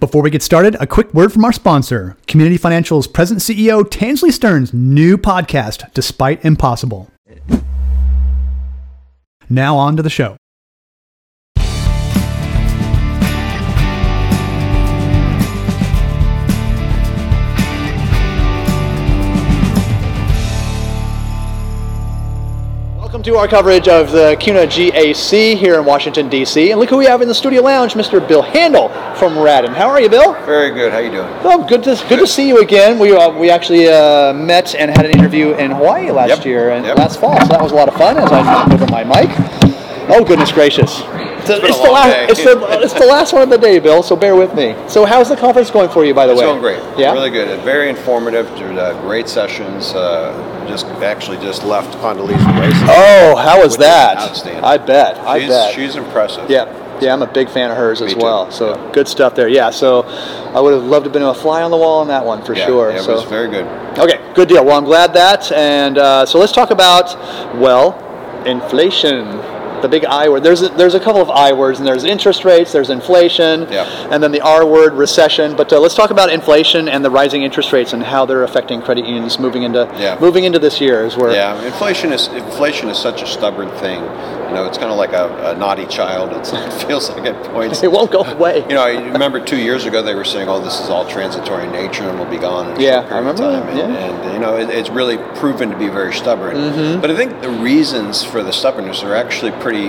Before we get started, a quick word from our sponsor, Community Financial's President CEO Tansley Stearns' new podcast, Despite Impossible. Now on to the show. Welcome to our coverage of the CUNA GAC here in Washington, D.C. And look who we have in the studio lounge, Mr. Bill Handel from Radin. How are you, Bill? Very good. How you doing? Well, good to see you again. We actually met and had an interview in Hawaii last year and last fall, so that was a lot of fun as I knocked over my mic. Oh, goodness gracious. It's the last one of the day, Bill, so bear with me. So how's the conference going for you, by the way? It's going great. Yeah? Really good. Very informative. Great sessions. Just left Condoleezza Rice. Oh, how was that? Outstanding. I bet. She's impressive. Yeah, I'm a big fan of hers as well. Too. So good stuff there. Yeah, so I would have loved to have been a fly on the wall on that one for sure. Yeah, it was very good. Okay, good deal. Well, I'm glad that. And so let's talk about, inflation. The big I word. There's a couple of I words, and there's interest rates, there's inflation, and then the R word, recession. But let's talk about inflation and the rising interest rates and how they're affecting credit unions moving into this year. Inflation is such a stubborn thing. You know, it's kind of like a naughty child. It feels like at points it won't go away. You know, I remember 2 years ago they were saying, "Oh, this is all transitory in nature and will be gone in a short period of time." And you know, it's really proven to be very stubborn. Mm-hmm. But I think the reasons for the stubbornness are actually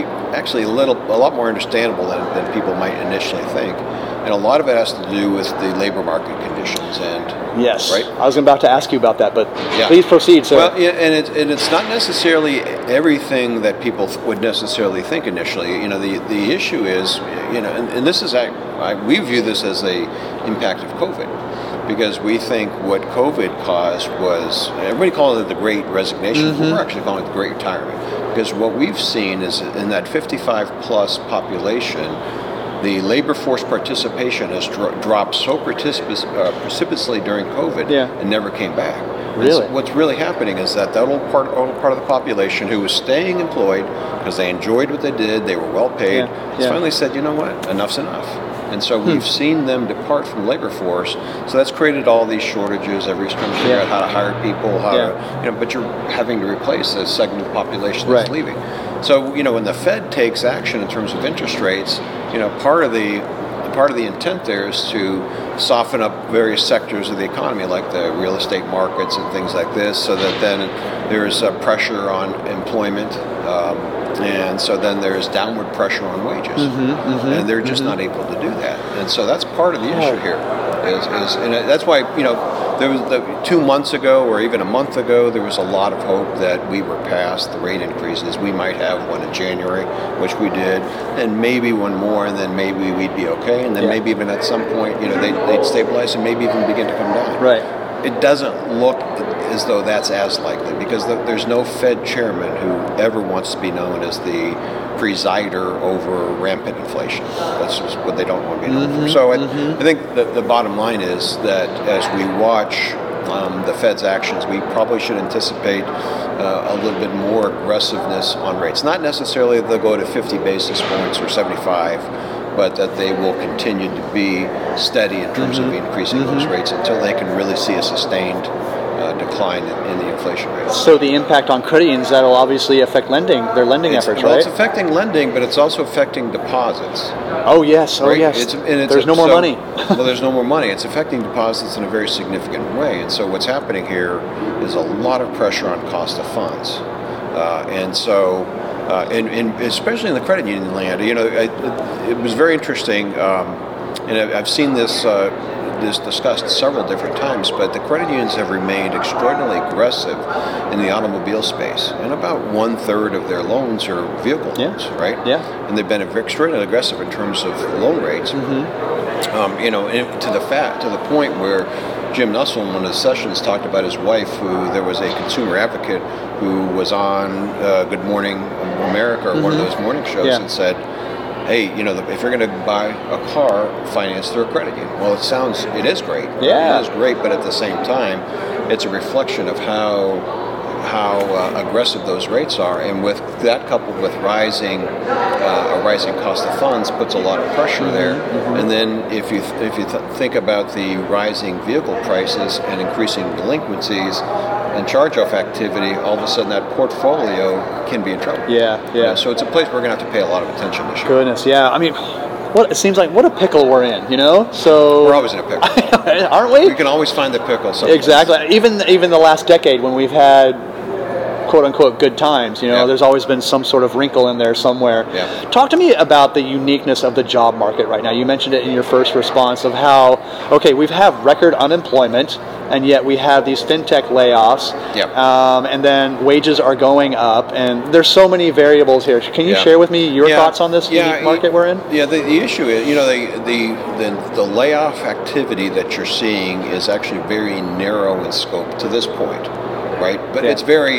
a lot more understandable than people might initially think. And a lot of it has to do with the labor market conditions. Yes, right. I was about to ask you about that, but please proceed, sir. Well, and it's not necessarily everything that people would necessarily think initially. You know, the issue is, you know, and this is we view this as a impact of COVID, because we think what COVID caused was, everybody calls it the Great Resignation. Mm-hmm. We're actually calling it the Great Retirement, because what we've seen is in that 55 plus population, the labor force participation has dropped so precipitously during COVID and never came back. Really? What's really happening is that old part of the population who was staying employed because they enjoyed what they did, they were well paid, has finally said, you know what, enough's enough. And so we've seen them depart from the labor force. So that's created all these shortages. Everybody's trying to figure out how to hire people, but you're having to replace a segment of the population that's leaving. So, you know, when the Fed takes action in terms of interest rates, you know, part of the intent there is to soften up various sectors of the economy, like the real estate markets and things like this, so that then there's pressure on employment, and so then there's downward pressure on wages, and they're just not able to do that. And so that's part of the issue here. And that's why, you know, there was 2 months ago or even a month ago, there was a lot of hope that we were past the rate increases. We might have one in January, which we did, and maybe one more, and then maybe we'd be okay, and then maybe even at some point, you know, they'd stabilize and maybe even begin to come down. Right. It doesn't look as though that's as likely, because there's no Fed chairman who ever wants to be known as the presider over rampant inflation. That's just what they don't want to be known for. So I think the bottom line is that as we watch the Fed's actions, we probably should anticipate a little bit more aggressiveness on rates. Not necessarily that they'll go to 50 basis points or 75, but that they will continue to be steady in terms of increasing those rates until they can really see a sustained decline in the inflation rate. So the impact on credit unions, that'll obviously affect their lending efforts, right? Well, it's affecting lending, but it's also affecting deposits. Oh, yes. Right? There's no more money. Well, there's no more money. It's affecting deposits in a very significant way. And so what's happening here is a lot of pressure on cost of funds. And especially in the credit union land, you know, it was very interesting, and I've seen this discussed several different times, but the credit unions have remained extraordinarily aggressive in the automobile space, and about 1/3 of their loans are vehicle loans, right? Yeah. And they've been extraordinarily aggressive in terms of loan rates. You know, to the point where Jim Nussle in one of the sessions talked about his wife, who there was a consumer advocate who was on Good Morning America or one of those morning shows and said, hey, you know, if you're going to buy a car financed through a credit union, well, it is great. Yeah. It is great, but at the same time, it's a reflection of aggressive those rates are, and with that coupled with a rising cost of funds puts a lot of pressure there. And then if you think about the rising vehicle prices and increasing delinquencies and charge-off activity, all of a sudden that portfolio can be in trouble. Yeah. So it's a place we're going to have to pay a lot of attention this year. Goodness, yeah. I mean, it seems like what a pickle we're in, you know? So we're always in a pickle. Aren't we? We can always find the pickle someplace. Exactly. Even the last decade when we've had quote-unquote good times, you know, there's always been some sort of wrinkle in there somewhere. Talk to me about the uniqueness of the job market right now. You mentioned it in your first response of how, okay, we have record unemployment, and yet we have these fintech layoffs, and then wages are going up, and there's so many variables here. Can you share with me your thoughts on this unique market we're in? Yeah, the issue is, you know, the layoff activity that you're seeing is actually very narrow in scope to this point. Right, but it's very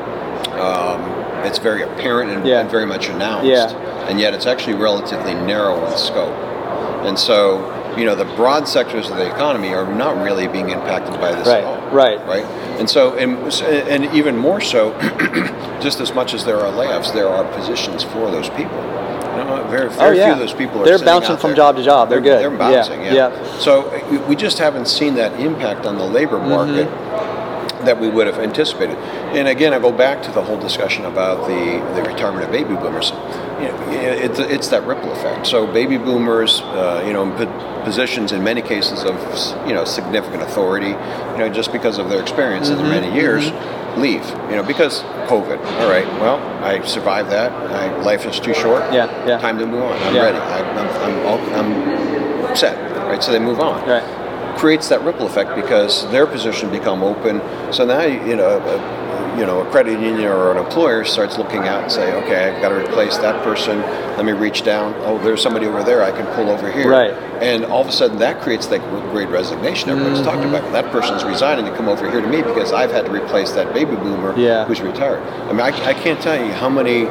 apparent and very much announced, and yet it's actually relatively narrow in scope. And so, you know, the broad sectors of the economy are not really being impacted by this at all. Right. And so, and even more so, just as much as there are layoffs, there are positions for those people. You know, very few of those people are. They're bouncing from job to job. They're good. They're bouncing. So we just haven't seen that impact on the labor market that we would have anticipated. And again, I go back to the whole discussion about the retirement of baby boomers. You know, it's that ripple effect. So baby boomers, you know, in positions in many cases of, you know, significant authority, you know, just because of their experience in many years, leave. You know, because COVID. All right, well, I survived that. Life is too short. Time to move on. I'm ready. I'm set. Right. So they move on. Right. Creates that ripple effect because their position become open. So now a credit union or an employer starts looking out and say, okay, I've got to replace that person. Let me reach down. Oh, there's somebody over there I can pull over here. Right. And all of a sudden that creates that great resignation everybody's talking about. That person's resigning to come over here to me because I've had to replace that baby boomer who's retired. I mean, I can't tell you how many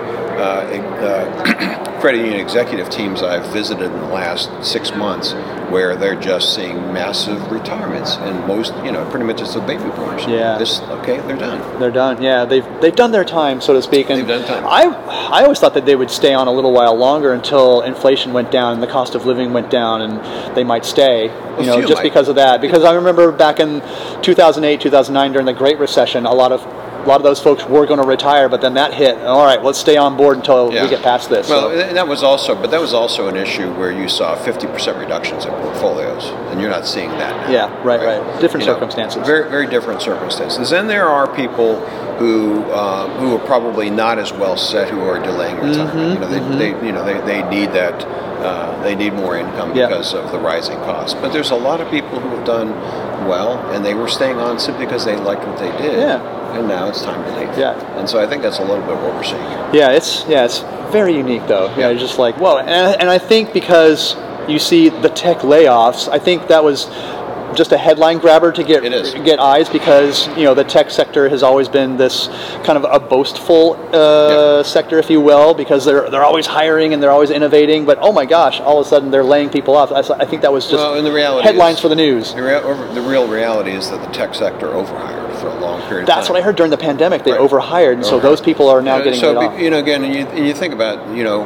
credit union executive teams I've visited in the last 6 months where they're just seeing massive retirements, and most, you know, pretty much it's the baby boomers. They're done. They're done. Yeah, they've done their time, so to speak. And they've done time. I always thought that they would stay on a little while longer until inflation went down and the cost of living went down, and they might stay. You know, just because of that. Because I remember back in 2008, 2009 during the Great Recession, a lot of those folks were going to retire, but then that hit. All right, let's stay on board until we get past this. Well, and that was also an issue where you saw 50% reductions in portfolios, and you're not seeing that now. Right. Different circumstances. Very, very different circumstances. And there are people who are probably not as well set who are delaying retirement. They need that. They need more income because of the rising costs. But there's a lot of people who have done well, and they were staying on simply because they liked what they did. And now it's time to leave. And so I think that's a little bit what we're seeing here. It's very unique though. Just like, whoa. And I think because you see the tech layoffs, I think that was just a headline grabber to get eyes, because you know the tech sector has always been this kind of a boastful sector, if you will, because they're always hiring and they're always innovating. But oh my gosh, all of a sudden they're laying people off. I think that was just headlines for the news. The real reality is that the tech sector overhired for a long period of time. That's what I heard during the pandemic. They overhired, and so those people are now getting laid off. You know, again, and you think about, you know,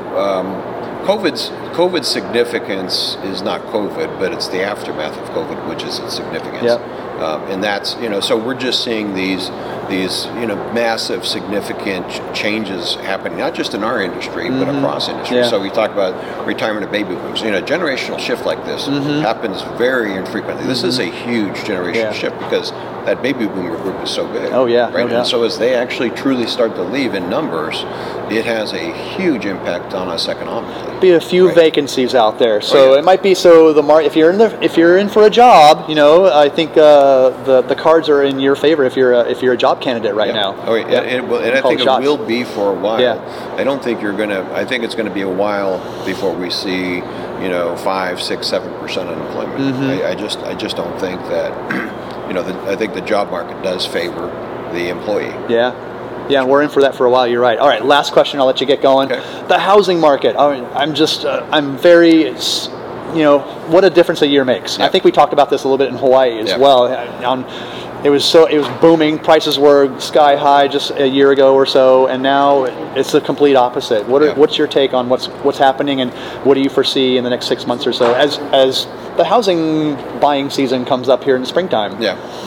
COVID's significance is not COVID, but it's the aftermath of COVID, which is its significance. And that's, you know, so we're just seeing these you know, massive, significant changes happening, not just in our industry, but across industry. So we talk about retirement of baby boomers. You know, a generational shift like this happens very infrequently. This is a huge generational shift because that baby boomer group is so big. Right? And so as they actually truly start to leave in numbers, it has a huge impact on us economically. Be a few vacancies out there, so it might be if you're in for a job, you know, I think the cards are in your favor if you're a job candidate right now. And I think it will be for a while. I don't think I think it's going to be a while before we see, you know, 5, 6, 7% unemployment. I just don't think that. You know, I think the job market does favor the employee. Yeah, we're in for that for a while. You're right. All right, last question. I'll let you get going. The housing market. I'm very what a difference a year makes. Yep. I think we talked about this a little bit in Hawaii as Yep. well. It was booming. Prices were sky high just a year ago or so, and now it's the complete opposite. What's your take on what's happening, and what do you foresee in the next 6 months or so as the housing buying season comes up here in the springtime?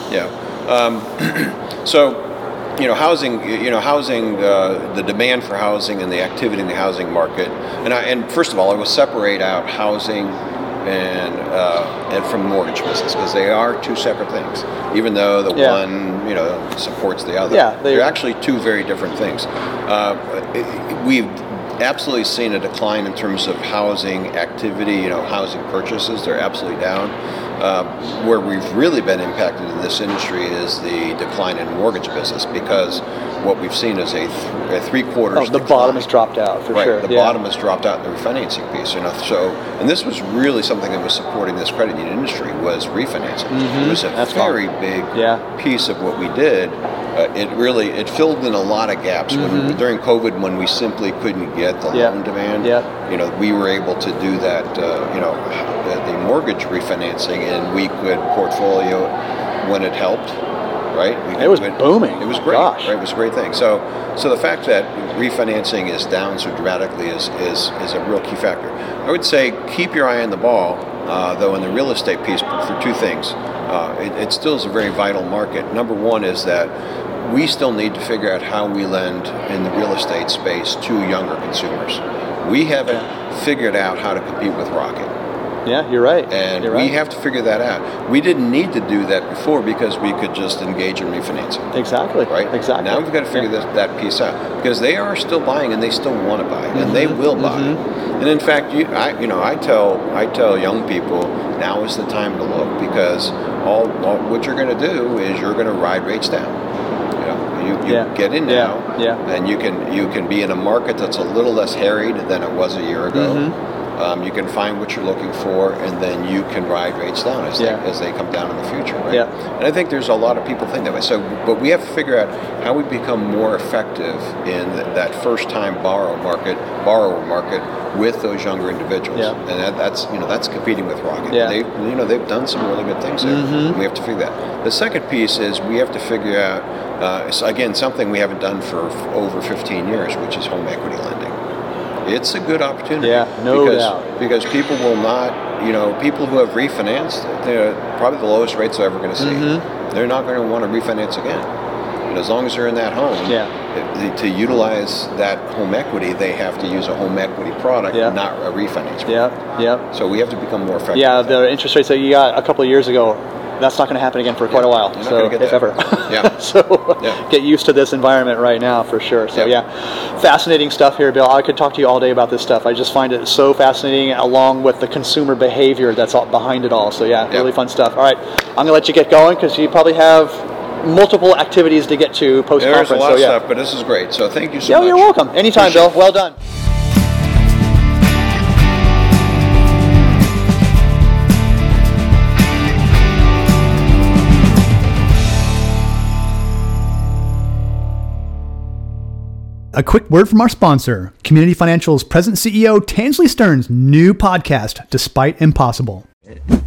So, housing, the demand for housing and the activity in the housing market, and first of all, I will separate out housing and from mortgage business, because they are two separate things. Even though the one supports the other, they're actually two very different things. We've absolutely seen a decline in terms of housing activity, housing purchases. They're absolutely down. Where we've really been impacted in this industry is the decline in mortgage business, because what we've seen is a 3/4 the bottom has dropped out for sure. The bottom has dropped out in the refinancing piece. And this was really something that was supporting this credit union industry, was refinancing. Mm-hmm. It was a very big piece of what we did. It filled in a lot of gaps. During COVID, when we simply couldn't get the loan demand, we were able to do that. The mortgage refinancing, and we could portfolio when it helped. Right? It was booming. It was great. Gosh. Right? It was a great thing. So the fact that refinancing is down so dramatically is a real key factor. I would say keep your eye on the ball, though, in the real estate piece for two things. It still is a very vital market. Number one is that we still need to figure out how we lend in the real estate space to younger consumers. We haven't figured out how to compete with Rocket. Yeah, you're right. And we have to figure that out. We didn't need to do that before, because we could just engage in refinancing. Exactly. Right? Exactly. Now we've got to figure that piece out, because they are still buying, and they still want to buy, and they will buy. And in fact, I tell young people, now is the time to look, because all what you're going to do is you're going to ride rates down. You get in now, and you can be in a market that's a little less harried than it was a year ago. You can find what you're looking for, and then you can ride rates down as they come down in the future, right? And I think there's a lot of people think that way. So, but we have to figure out how we become more effective in that first-time borrower market with those younger individuals, and that's competing with Rocket. They've done some really good things there. We have to figure that. The second piece is we have to figure out, again, something we haven't done for over 15 years, which is home equity lending. It's a good opportunity. No doubt. Because people will not, people who have refinanced, they're probably the lowest rates they're ever going to see. They're not going to want to refinance again. And as long as they're in that home, to utilize that home equity, they have to use a home equity product, not a refinance product. So we have to become more effective. The interest rates that you got a couple of years ago, that's not going to happen again for quite a while. So, if ever. Get used to this environment right now for sure. So fascinating stuff here, Bill. I could talk to you all day about this stuff. I just find it so fascinating, along with the consumer behavior that's all behind it all. So really fun stuff. All right, I'm going to let you get going, because you probably have multiple activities to get to post-conference. There's a lot of stuff, but this is great. So thank you so much. You're welcome. Anytime, Bill. Well done. A quick word from our sponsor, Community Financial's President CEO Tansley Stearns' new podcast, Despite Impossible.